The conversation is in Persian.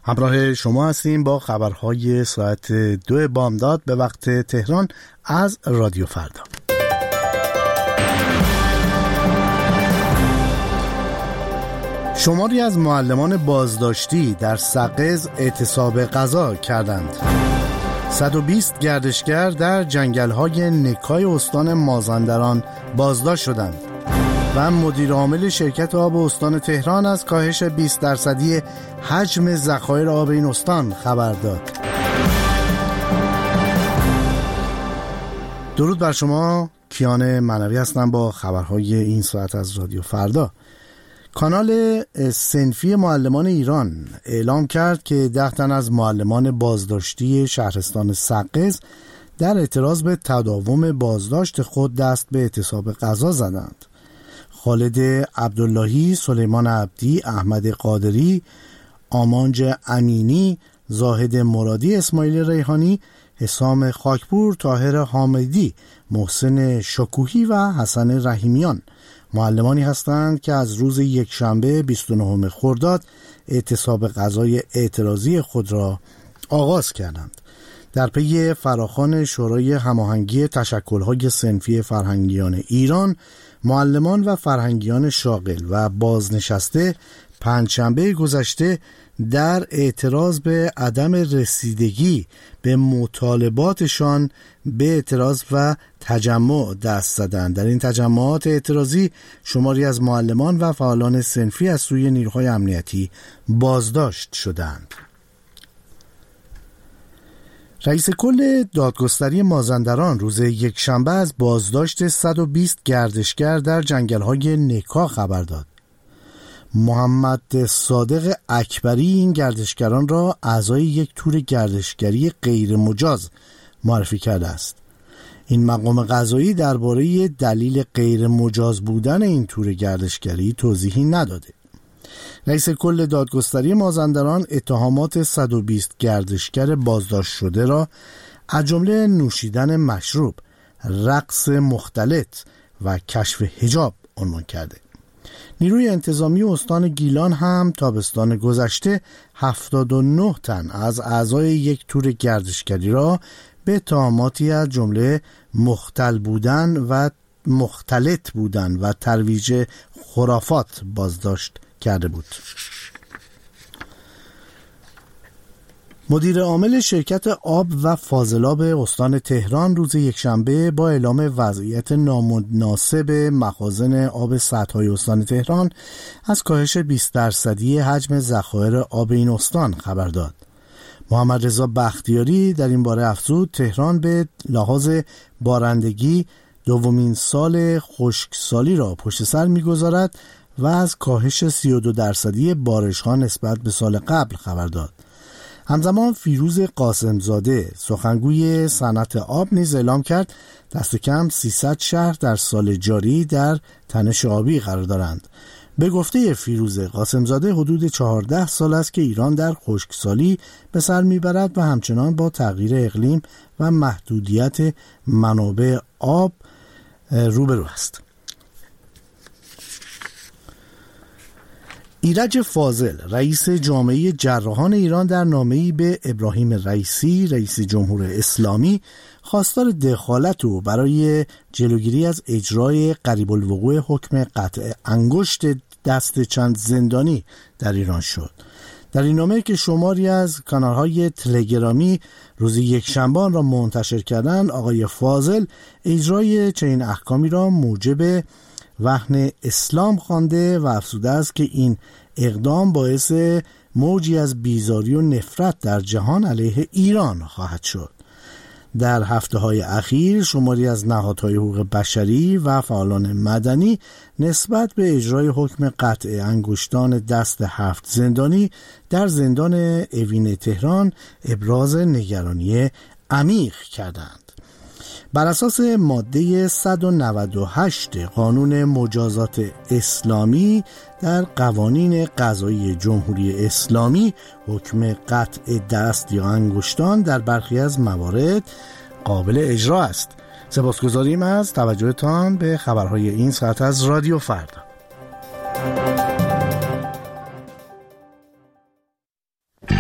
همراه شما هستیم با خبرهای ساعت 2 بامداد به وقت تهران از رادیو فردا. شماری از معلمان بازداشتی در سقز اعتصاب غذا کردند. 120 گردشگر در جنگل‌های نکای استان مازندران بازداشت شدند و مدیر عامل شرکت آب استان تهران از کاهش 20% حجم ذخایر آب این استان خبر داد. درود بر شما، کیان منوی هستم با خبرهای این ساعت از رادیو فردا. کانال صنفی معلمان ایران اعلام کرد که 10 تن از معلمان بازداشتی شهرستان سقز در اعتراض به تداوم بازداشت خود دست به اعتصاب غذا زدند. خالد عبداللهی، سلیمان عبدی، احمد قادری، آمانج امینی، زاهد مرادی، اسماعیل ریحانی، حسام خاکپور، طاهر حامدی، محسن شکوهی و حسن رحیمیان معلمانی هستند که از روز یکشنبه 29 خرداد اعتصاب غذای اعتراضی خود را آغاز کردند. در پی فراخوان شورای هماهنگی تشکل‌های صنفی فرهنگیان ایران، معلمان و فرهنگیان شاغل و بازنشسته پنجشنبه گذشته در اعتراض به عدم رسیدگی به مطالباتشان به اعتراض و تجمع دست زدند. در این تجمعات اعتراضی شماری از معلمان و فعالان صنفی از سوی نیروهای امنیتی بازداشت شدند. رئیس کل دادگستری مازندران روز یکشنبه از بازداشت 120 گردشگر در جنگل‌های نکا خبر داد. محمد صادق اکبری این گردشگران را اعضای یک تور گردشگری غیر مجاز معرفی کرده است. این مقام قضایی درباره دلیل غیر مجاز بودن این تور گردشگری توضیحی نداده. رئیس کل دادگستری مازندران اتهامات 120 گردشگر بازداشت شده را از جمله نوشیدن مشروب، رقص مختلط و کشف حجاب عنوان کرده. نیروی انتظامی استان گیلان هم تابستان گذشته 79 تن از اعضای یک تور گردشگری را به اتهاماتی از جمله مختلط بودن و ترویج خرافات بازداشت کرده بود. مدیر عامل شرکت آب و فاضلاب استان تهران روز یکشنبه با اعلام وضعیت نامناسب مخازن آب سدهای استان تهران از کاهش 20% حجم ذخایر آب این استان خبر داد. محمد رضا بختیاری در این باره افزود تهران به لحاظ بارندگی دومین سال خشکسالی را پشت سر می‌گذارد و از کاهش 32% بارش‌ها نسبت به سال قبل خبر داد. همزمان فیروز قاسمزاده سخنگوی صنعت آب نیز اعلام کرد دست کم 300 شهر در سال جاری در تنش آبی قرار دارند. به گفته فیروز قاسمزاده حدود 14 سال است که ایران در خشکسالی به سر میبرد و همچنان با تغییر اقلیم و محدودیت منابع آب روبرو است. ایرج فاضل رئیس جامعه جراحان ایران در نامه‌ای به ابراهیم رئیسی رئیس جمهوری اسلامی خواستار دخالت او برای جلوگیری از اجرای قریب الوقوع حکم قطع انگشت دست چند زندانی در ایران شد. در این نامه که شماری از کانال‌های تلگرامی روز یکشنبه را منتشر کردند، آقای فاضل اجرای چنین احکامی را موجب وهن اسلام خوانده و افزوده است که این اقدام باعث موجی از بیزاری و نفرت در جهان علیه ایران خواهد شد. در هفته‌های اخیر شماری از نهادهای حقوق بشری و فعالان مدنی نسبت به اجرای حکم قطع انگشتان دست 7 زندانی در زندان اوین تهران ابراز نگرانی عمیق کردند. بر اساس ماده 198 قانون مجازات اسلامی در قوانین قضایی جمهوری اسلامی، حکم قطع دست یا انگشتان در برخی از موارد قابل اجرا است. سپاسگزاریم از توجهتان به خبرهای این ساعت از رادیو فردا.